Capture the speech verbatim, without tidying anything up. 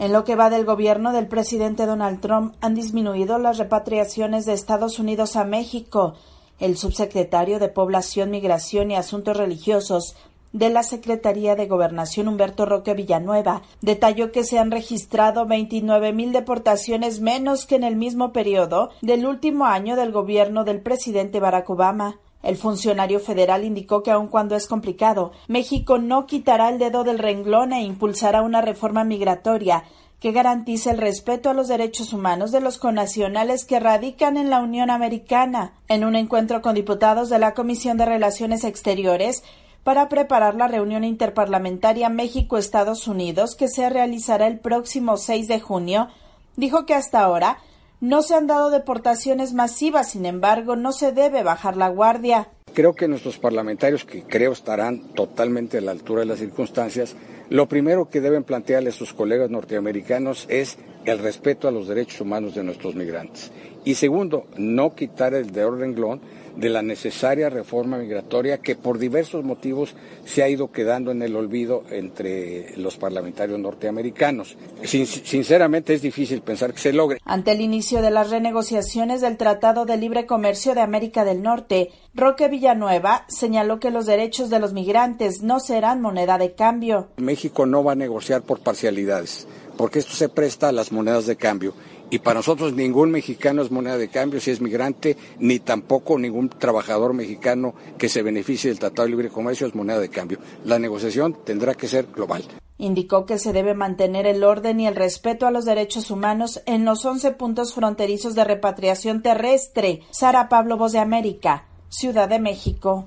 En lo que va del gobierno del presidente Donald Trump, han disminuido las repatriaciones de Estados Unidos a México. El subsecretario de Población, Migración y Asuntos Religiosos de la Secretaría de Gobernación, Humberto Roque Villanueva, detalló que se han registrado veintinueve mil deportaciones menos que en el mismo periodo del último año del gobierno del presidente Barack Obama. El funcionario federal indicó que aun cuando es complicado, México no quitará el dedo del renglón e impulsará una reforma migratoria que garantice el respeto a los derechos humanos de los connacionales que radican en la Unión Americana. En un encuentro con diputados de la Comisión de Relaciones Exteriores para preparar la reunión interparlamentaria México-Estados Unidos que se realizará el próximo seis de junio, dijo que hasta ahora no se han dado deportaciones masivas, sin embargo, no se debe bajar la guardia. Creo que nuestros parlamentarios, que creo estarán totalmente a la altura de las circunstancias, lo primero que deben plantearle a sus colegas norteamericanos es el respeto a los derechos humanos de nuestros migrantes. Y segundo, no quitar el dedo del renglón de la necesaria reforma migratoria que por diversos motivos se ha ido quedando en el olvido entre los parlamentarios norteamericanos. Sin, sinceramente es difícil pensar que se logre. Ante el inicio de las renegociaciones del Tratado de Libre Comercio de América del Norte, Roque Villanueva señaló que los derechos de los migrantes no serán moneda de cambio. México no va a negociar por parcialidades, porque esto se presta a las monedas de cambio. Y para nosotros ningún mexicano es moneda de cambio si es migrante, ni tampoco ningún trabajador mexicano que se beneficie del Tratado de Libre Comercio es moneda de cambio. La negociación tendrá que ser global. Indicó que se debe mantener el orden y el respeto a los derechos humanos en los once puntos fronterizos de repatriación terrestre. Sara Pablo, Voz de América, Ciudad de México.